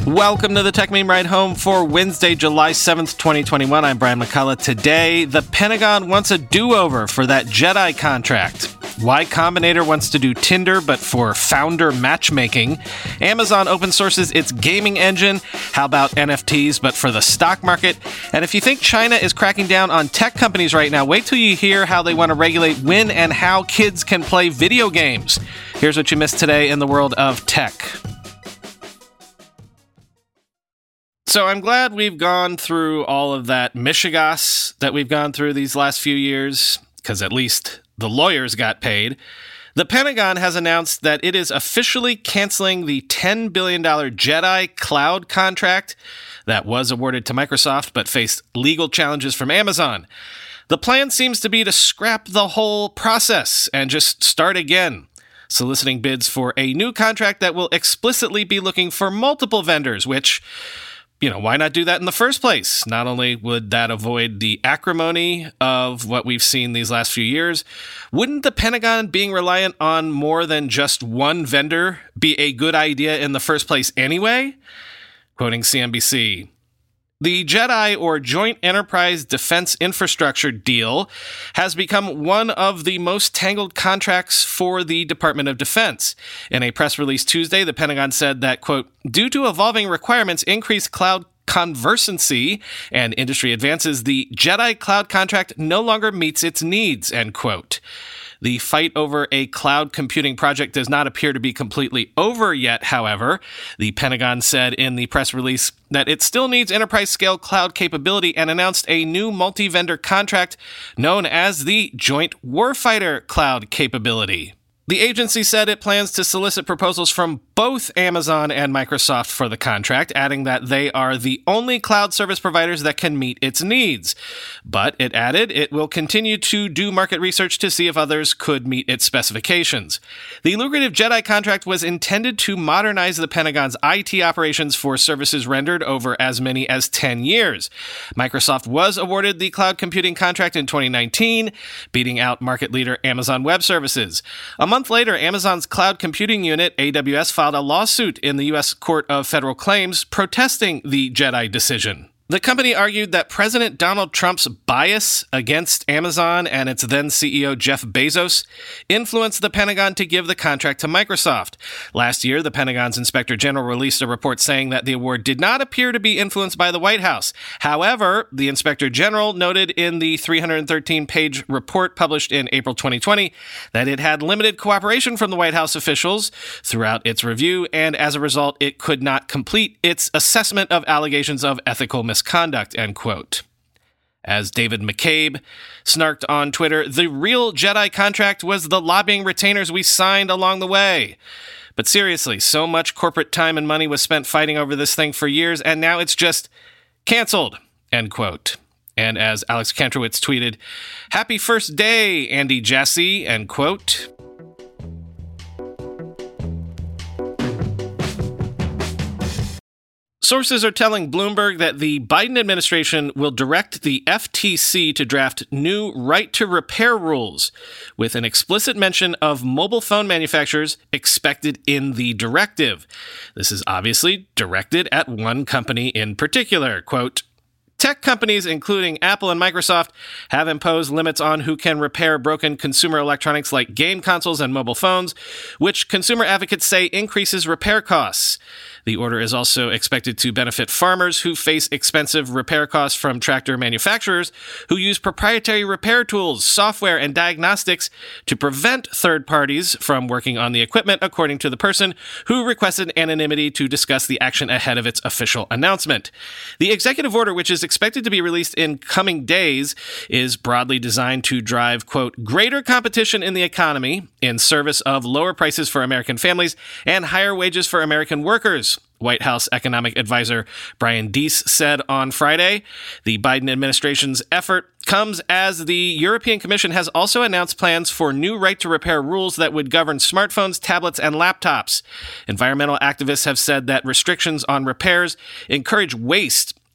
Welcome to the Tech Meme Ride Home for Wednesday, July 7th, 2021. I'm Brian McCullough. Today, the Pentagon wants a do-over for that Jedi contract. Y Combinator wants to do Tinder, but for founder matchmaking. Amazon open sources its gaming engine. How about NFTs, but for the stock market? And if you think China is cracking down on tech companies right now, wait till you hear how they want to regulate when and how kids can play video games. Here's what you missed today in the world of tech. So I'm glad we've gone through all of that mishigas that we've gone through these last few years, because at least the lawyers got paid. The Pentagon has announced that it is officially canceling the $10 billion Jedi cloud contract that was awarded to Microsoft but faced legal challenges from Amazon. The plan seems to be to scrap the whole process and just start again, soliciting bids for a new contract that will explicitly be looking for multiple vendors, which, why not do that in the first place? Not only would that avoid the acrimony of what we've seen these last few years, wouldn't the Pentagon being reliant on more than just one vendor be a good idea in the first place anyway? Quoting CNBC, the JEDI, or Joint Enterprise Defense Infrastructure deal, has become one of the most tangled contracts for the Department of Defense. In a press release Tuesday, the Pentagon said that, quote, due to evolving requirements, increased cloud conversancy, and industry advances, the JEDI cloud contract no longer meets its needs, end quote. The fight over a cloud computing project does not appear to be completely over yet, however. The Pentagon said in the press release that it still needs enterprise-scale cloud capability and announced a new multi-vendor contract known as the Joint Warfighter Cloud Capability. The agency said it plans to solicit proposals from both Amazon and Microsoft for the contract, adding that they are the only cloud service providers that can meet its needs. But it added it will continue to do market research to see if others could meet its specifications. The lucrative JEDI contract was intended to modernize the Pentagon's IT operations for services rendered over as many as 10 years. Microsoft was awarded the cloud computing contract in 2019, beating out market leader Amazon Web Services. A month later, Amazon's cloud computing unit, AWS, filed a lawsuit in the U.S. Court of Federal Claims protesting the JEDI decision. The company argued that President Donald Trump's bias against Amazon and its then CEO Jeff Bezos influenced the Pentagon to give the contract to Microsoft. Last year, the Pentagon's Inspector General released a report saying that the award did not appear to be influenced by the White House. However, the Inspector General noted in the 313-page report published in April 2020 that it had limited cooperation from the White House officials throughout its review, and as a result, it could not complete its assessment of allegations of ethical misconduct, end quote. As David McCabe snarked on Twitter, the real JEDI contract was the lobbying retainers we signed along the way. But seriously, so much corporate time and money was spent fighting over this thing for years, and now it's just canceled, end quote. And as Alex Kantrowitz tweeted, happy first day, Andy Jassy, end quote. Sources are telling Bloomberg that the Biden administration will direct the FTC to draft new right-to-repair rules with an explicit mention of mobile phone manufacturers expected in the directive. This is obviously directed at one company in particular. Quote, tech companies, including Apple and Microsoft, have imposed limits on who can repair broken consumer electronics like game consoles and mobile phones, which consumer advocates say increases repair costs. The order is also expected to benefit farmers who face expensive repair costs from tractor manufacturers who use proprietary repair tools, software, and diagnostics to prevent third parties from working on the equipment, according to the person who requested anonymity to discuss the action ahead of its official announcement. The executive order, which is expected to be released in coming days, is broadly designed to drive, quote, greater competition in the economy in service of lower prices for American families and higher wages for American workers. White House economic advisor Brian Deese said on Friday. The Biden administration's effort comes as the European Commission has also announced plans for new right-to-repair rules that would govern smartphones, tablets, and laptops. Environmental activists have said that restrictions on repairs encourage waste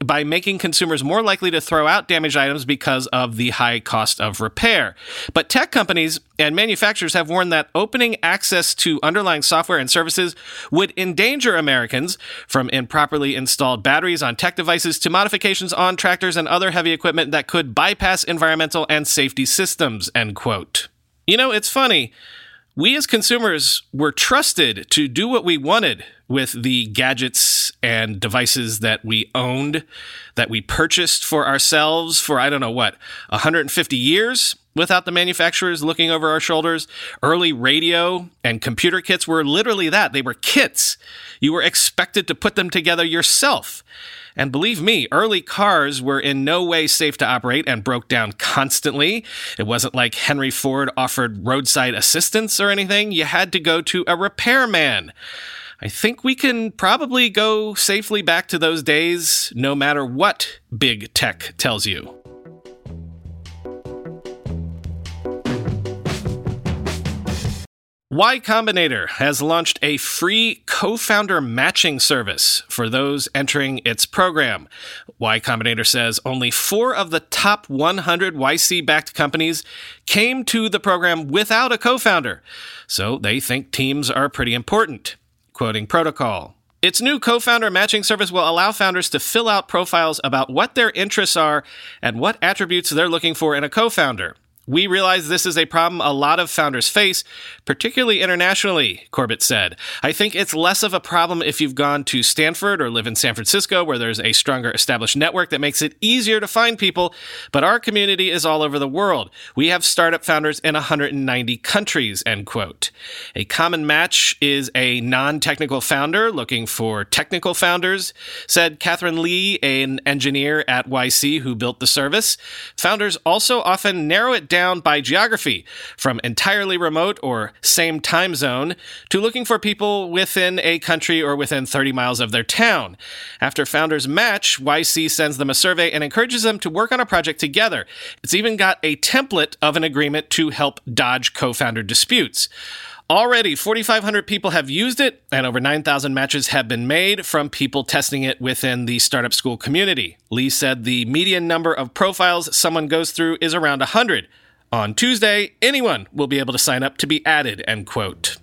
by making consumers more likely to throw out damaged items because of the high cost of repair. But tech companies and manufacturers have warned that opening access to underlying software and services would endanger Americans, from improperly installed batteries on tech devices to modifications on tractors and other heavy equipment that could bypass environmental and safety systems, end quote. You know, it's funny. We as consumers were trusted to do what we wanted with the gadgets and devices that we owned, that we purchased for ourselves for, 150 years without the manufacturers looking over our shoulders. Early radio and computer kits were literally that. They were kits. You were expected to put them together yourself. And believe me, early cars were in no way safe to operate and broke down constantly. It wasn't like Henry Ford offered roadside assistance or anything. You had to go to a repairman. I think we can probably go safely back to those days, no matter what big tech tells you. Y Combinator has launched a free co-founder matching service for those entering its program. Y Combinator says only 4 of the top 100 YC-backed companies came to the program without a co-founder, so they think teams are pretty important. Quoting Protocol, its new co-founder matching service will allow founders to fill out profiles about what their interests are and what attributes they're looking for in a co-founder. We realize this is a problem a lot of founders face, particularly internationally, Corbett said. I think it's less of a problem if you've gone to Stanford or live in San Francisco, where there's a stronger established network that makes it easier to find people, but our community is all over the world. We have startup founders in 190 countries, end quote. A common match is a non-technical founder looking for technical founders, said Catherine Lee, an engineer at YC who built the service. Founders also often narrow it down by geography, from entirely remote or same time zone to looking for people within a country or within 30 miles of their town. After founders match, YC sends them a survey and encourages them to work on a project together. It's even got a template of an agreement to help dodge co-founder disputes. Already, 4,500 people have used it, and over 9,000 matches have been made from people testing it within the startup school community. Lee said the median number of profiles someone goes through is around 100. On Tuesday, anyone will be able to sign up to be added, end quote.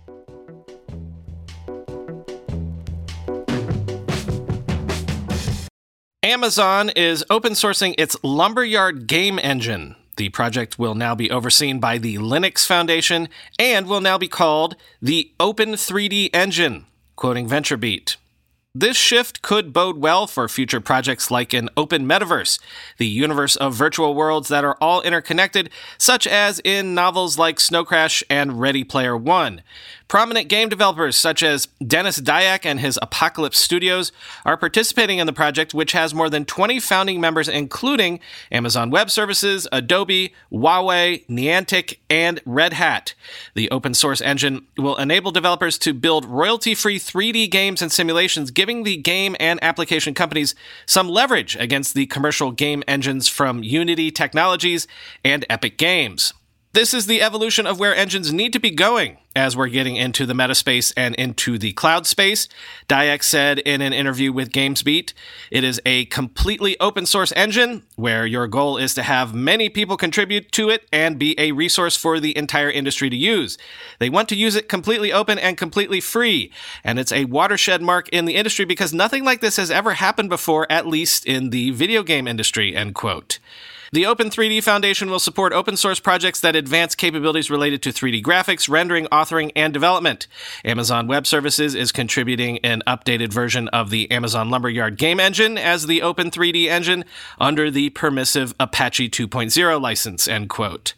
Amazon is open sourcing its Lumberyard game engine. The project will now be overseen by the Linux Foundation and will now be called the Open 3D Engine, quoting VentureBeat. This shift could bode well for future projects like an open metaverse, the universe of virtual worlds that are all interconnected, such as in novels like Snow Crash and Ready Player One. Prominent game developers such as Dennis Dyack and his Apocalypse Studios are participating in the project, which has more than 20 founding members, including Amazon Web Services, Adobe, Huawei, Niantic, and Red Hat. The open source engine will enable developers to build royalty-free 3D games and simulations, giving the game and application companies some leverage against the commercial game engines from Unity Technologies and Epic Games. This is the evolution of where engines need to be going as we're getting into the meta space and into the cloud space. Dyack said in an interview with GamesBeat, it is a completely open source engine where your goal is to have many people contribute to it and be a resource for the entire industry to use. They want to use it completely open and completely free, and it's a watershed mark in the industry because nothing like this has ever happened before, at least in the video game industry, end quote. The Open 3D Foundation will support open source projects that advance capabilities related to 3D graphics, rendering, authoring, and development. Amazon Web Services is contributing an updated version of the Amazon Lumberyard game engine as the Open 3D engine under the permissive Apache 2.0 license, end quote.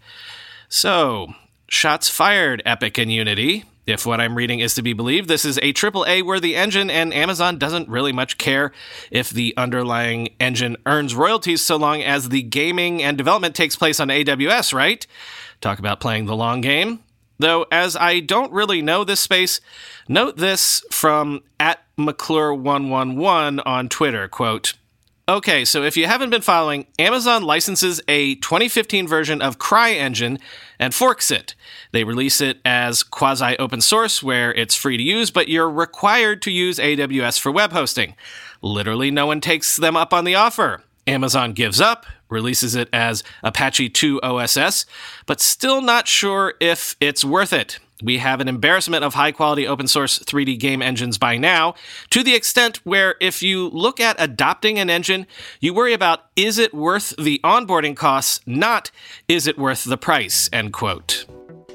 So, shots fired, Epic and Unity. If what I'm reading is to be believed, this is a AAA-worthy engine, and Amazon doesn't really much care if the underlying engine earns royalties so long as the gaming and development takes place on AWS, right? Talk about playing the long game. Though, as I don't really know this space, note this from @McClure111 on Twitter, quote, Okay, so if you haven't been following, Amazon licenses a 2015 version of CryEngine and forks it. They release it as quasi-open source where it's free to use, but you're required to use AWS for web hosting. Literally no one takes them up on the offer. Amazon gives up, releases it as Apache 2 OSS, but still not sure if it's worth it. We have an embarrassment of high-quality open-source 3D game engines by now, to the extent where if you look at adopting an engine, you worry about, is it worth the onboarding costs, not is it worth the price, end quote.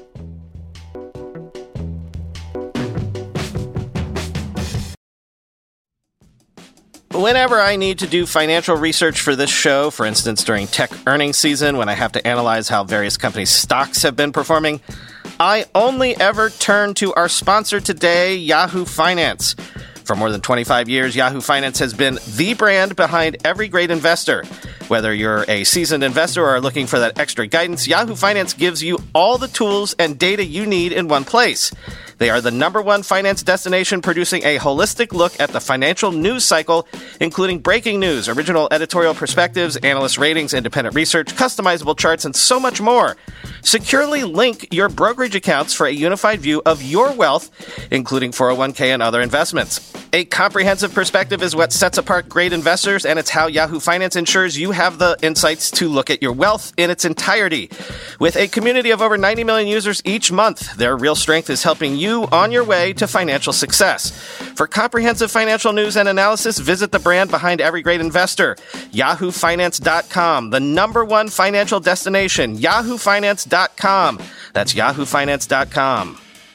Whenever I need to do financial research for this show, for instance during tech earnings season when I have to analyze how various companies' stocks have been performing, I only ever turn to our sponsor today, Yahoo Finance. For more than 25 years, Yahoo Finance has been the brand behind every great investor. Whether you're a seasoned investor or are looking for that extra guidance, Yahoo Finance gives you all the tools and data you need in one place. They are the #1 finance destination producing a holistic look at the financial news cycle, including breaking news, original editorial perspectives, analyst ratings, independent research, customizable charts, and so much more. Securely link your brokerage accounts for a unified view of your wealth, including 401k and other investments. A comprehensive perspective is what sets apart great investors, and it's how Yahoo Finance ensures you have the insights to look at your wealth in its entirety. With a community of over 90 million users each month, their real strength is helping you on your way to financial success. For comprehensive financial news and analysis, visit the brand behind every great investor, yahoofinance.com, the #1 financial destination, yahoofinance.com. That's yahoofinance.com.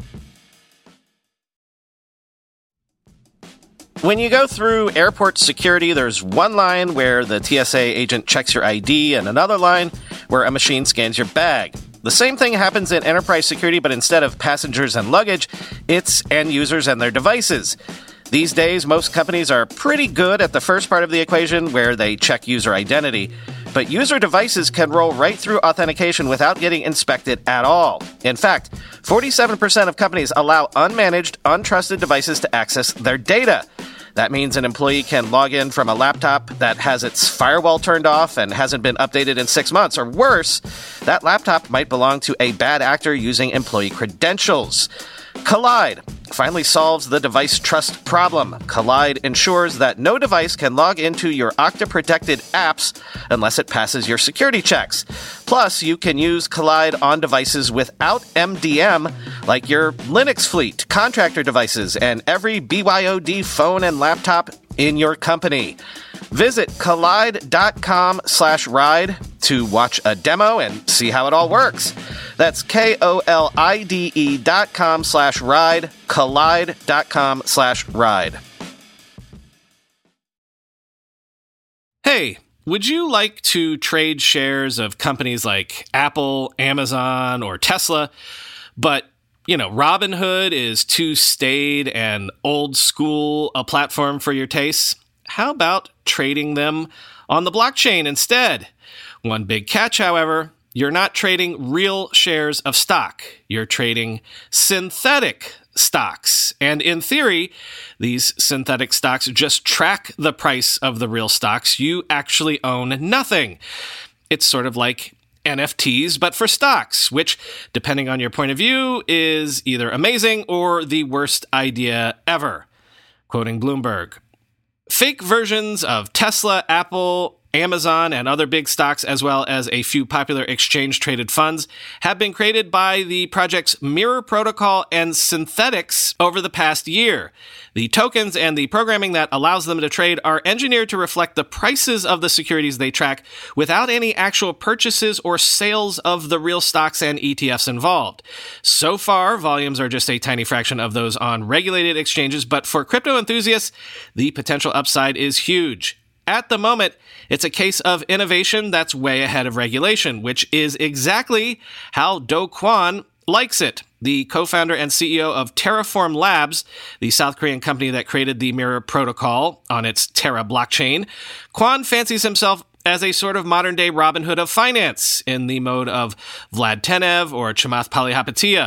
When you go through airport security, there's one line where the TSA agent checks your ID and another line where a machine scans your bag. The same thing happens in enterprise security, but instead of passengers and luggage, it's end users and their devices. These days, most companies are pretty good at the first part of the equation where they check user identity, but user devices can roll right through authentication without getting inspected at all. In fact, 47% of companies allow unmanaged, untrusted devices to access their data. That means an employee can log in from a laptop that has its firewall turned off and hasn't been updated in 6 months. Or worse, that laptop might belong to a bad actor using employee credentials. Kolide finally solves the device trust problem. Kolide ensures that no device can log into your Okta-protected apps unless it passes your security checks. Plus, you can use Kolide on devices without MDM, like your Linux fleet, contractor devices, and every BYOD phone and laptop in your company. Visit kolide.com/ride to watch a demo and see how it all works. That's KOLIDE.com/ride, kolide.com/ride. Hey, would you like to trade shares of companies like Apple, Amazon, or Tesla, but Robinhood is too staid and old school a platform for your tastes? How about trading them on the blockchain instead? One big catch, however, you're not trading real shares of stock. You're trading synthetic stocks. And in theory, these synthetic stocks just track the price of the real stocks. You actually own nothing. It's sort of like NFTs, but for stocks, which, depending on your point of view, is either amazing or the worst idea ever. Quoting Bloomberg. Fake versions of Tesla, Apple, Amazon, and other big stocks, as well as a few popular exchange-traded funds, have been created by the projects Mirror Protocol and Synthetix over the past year. The tokens and the programming that allows them to trade are engineered to reflect the prices of the securities they track without any actual purchases or sales of the real stocks and ETFs involved. So far, volumes are just a tiny fraction of those on regulated exchanges, but for crypto enthusiasts, the potential upside is huge. At the moment, it's a case of innovation that's way ahead of regulation, which is exactly how Do Kwon likes it. The co-founder and CEO of Terraform Labs, the South Korean company that created the Mirror Protocol on its Terra blockchain, Kwon fancies himself as a sort of modern-day Robin Hood of finance in the mode of Vlad Tenev or Chamath Palihapitiya.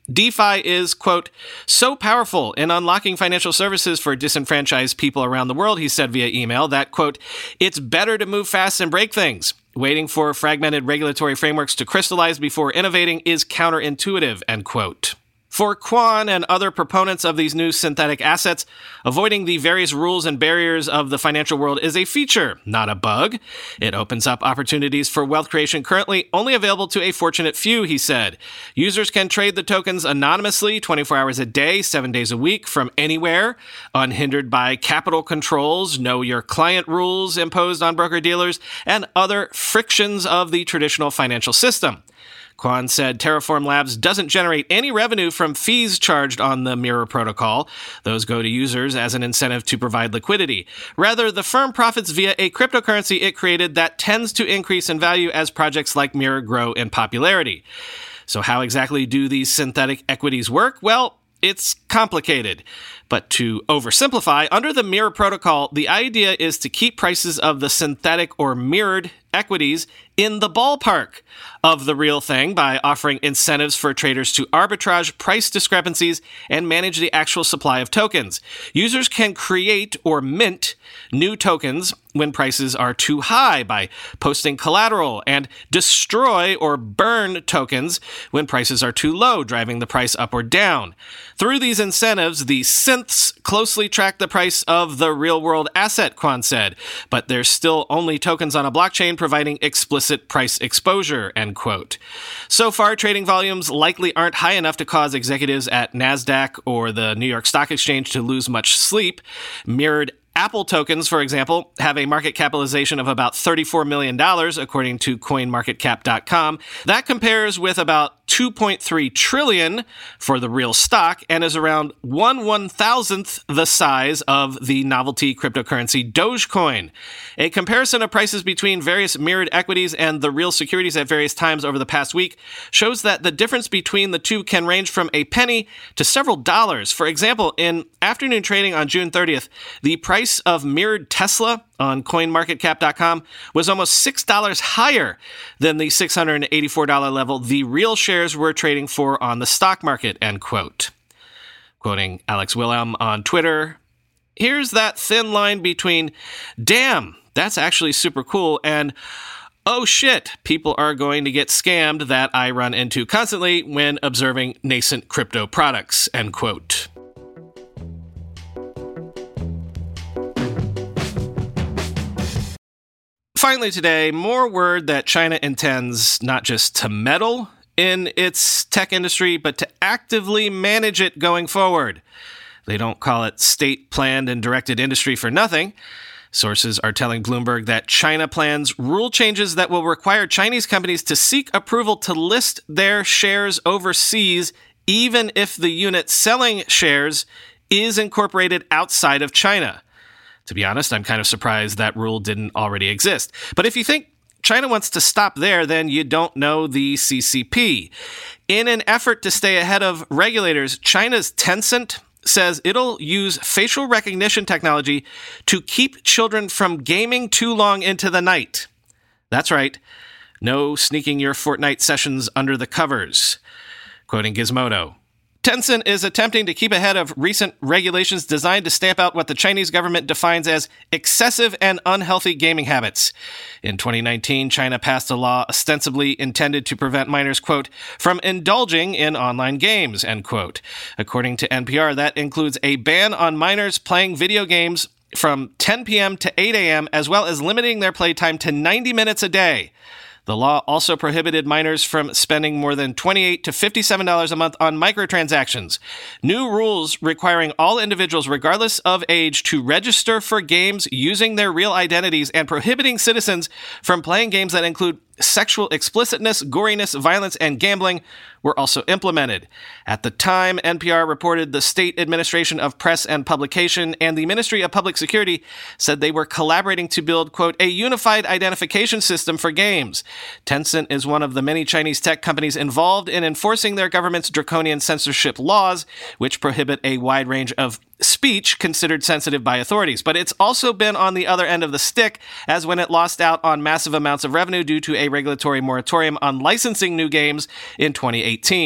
DeFi is, quote, so powerful in unlocking financial services for disenfranchised people around the world, he said via email, that, quote, it's better to move fast and break things. Waiting for fragmented regulatory frameworks to crystallize before innovating is counterintuitive, end quote. For Kwon and other proponents of these new synthetic assets, avoiding the various rules and barriers of the financial world is a feature, not a bug. It opens up opportunities for wealth creation currently only available to a fortunate few, he said. Users can trade the tokens anonymously 24 hours a day, 7 days a week, from anywhere, unhindered by capital controls, know your client rules imposed on broker-dealers, and other frictions of the traditional financial system. Kwon said Terraform Labs doesn't generate any revenue from fees charged on the Mirror protocol. Those go to users as an incentive to provide liquidity. Rather, the firm profits via a cryptocurrency it created that tends to increase in value as projects like Mirror grow in popularity. So how exactly do these synthetic equities work? Well, it's complicated. But to oversimplify, under the Mirror protocol, the idea is to keep prices of the synthetic or mirrored equities in the ballpark of the real thing by offering incentives for traders to arbitrage price discrepancies and manage the actual supply of tokens. Users can create or mint new tokens when prices are too high by posting collateral, and destroy or burn tokens when prices are too low, driving the price up or down. Through these incentives, the synths closely track the price of the real-world asset, Kwon said, but there's still only tokens on a blockchain providing explicit price exposure, end quote. So far, trading volumes likely aren't high enough to cause executives at NASDAQ or the New York Stock Exchange to lose much sleep. Mirrored Apple tokens, for example, have a market capitalization of about $34 million, according to CoinMarketCap.com. That compares with about $2.3 trillion for the real stock and is around 1/1000th the size of the novelty cryptocurrency Dogecoin. A comparison of prices between various mirrored equities and the real securities at various times over the past week shows that the difference between the two can range from a penny to several dollars. For example, in afternoon trading on June 30th, the price of mirrored Tesla on CoinMarketCap.com was almost $6 higher than the $684 level the real shares were trading for on the stock market, end quote. Quoting Alex Wilhelm on Twitter, here's that thin line between, damn, that's actually super cool, and oh shit, people are going to get scammed that I run into constantly when observing nascent crypto products, end quote. Finally today, more word that China intends not just to meddle in its tech industry, but to actively manage it going forward. They don't call it state-planned and directed industry for nothing. Sources are telling Bloomberg that China plans rule changes that will require Chinese companies to seek approval to list their shares overseas, even if the unit selling shares is incorporated outside of China. To be honest, I'm kind of surprised that rule didn't already exist. But if you think China wants to stop there, then you don't know the CCP. In an effort to stay ahead of regulators, China's Tencent says it'll use facial recognition technology to keep children from gaming too long into the night. That's right. No sneaking your Fortnite sessions under the covers. Quoting Gizmodo, Tencent is attempting to keep ahead of recent regulations designed to stamp out what the Chinese government defines as excessive and unhealthy gaming habits. In 2019, China passed a law ostensibly intended to prevent minors, quote, from indulging in online games, end quote. According to NPR, that includes a ban on minors playing video games from 10 p.m. to 8 a.m., as well as limiting their playtime to 90 minutes a day. The law also prohibited minors from spending more than $28 to $57 a month on microtransactions. New rules requiring all individuals, regardless of age, to register for games using their real identities and prohibiting citizens from playing games that include sexual explicitness, goriness, violence, and gambling were also implemented. At the time, NPR reported the State Administration of Press and Publication and the Ministry of Public Security said they were collaborating to build, quote, a unified identification system for games. Tencent is one of the many Chinese tech companies involved in enforcing their government's draconian censorship laws, which prohibit a wide range of speech considered sensitive by authorities. But it's also been on the other end of the stick, as when it lost out on massive amounts of revenue due to a regulatory moratorium on licensing new games in 2018.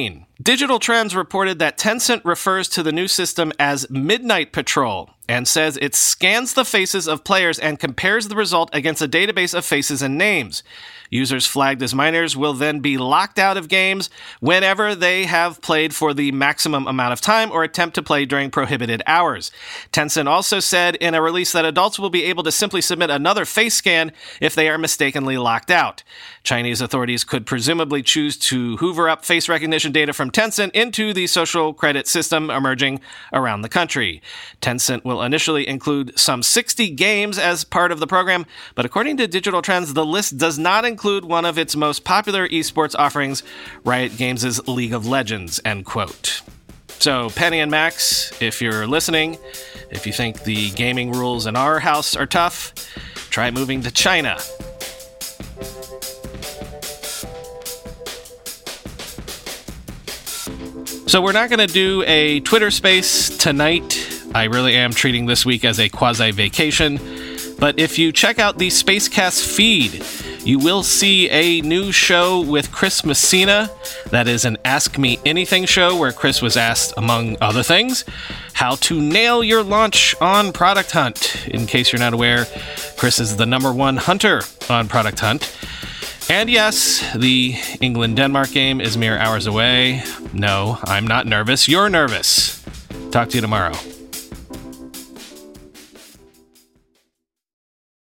Digital Trends reported that Tencent refers to the new system as Midnight Patrol and says it scans the faces of players and compares the result against a database of faces and names. Users flagged as minors will then be locked out of games whenever they have played for the maximum amount of time or attempt to play during prohibited hours. Tencent also said in a release that adults will be able to simply submit another face scan if they are mistakenly locked out. Chinese authorities could presumably choose to hoover up face recognition data from Tencent into the social credit system emerging around the country. Tencent will initially include some 60 games as part of the program, but according to Digital Trends, the list does not include one of its most popular esports offerings, Riot Games' League of Legends, end quote. So, Penny and Max, if you're listening, if you think the gaming rules in our house are tough, try moving to China. So we're not going to do a Twitter space tonight. I really am treating this week as a quasi-vacation. But if you check out the Spacecast feed, you will see a new show with Chris Messina. That is an Ask Me Anything show where Chris was asked, among other things, how to nail your launch on Product Hunt. In case you're not aware, Chris is the #1 hunter on Product Hunt. And yes, the England-Denmark game is mere hours away. No, I'm not nervous. You're nervous. Talk to you tomorrow.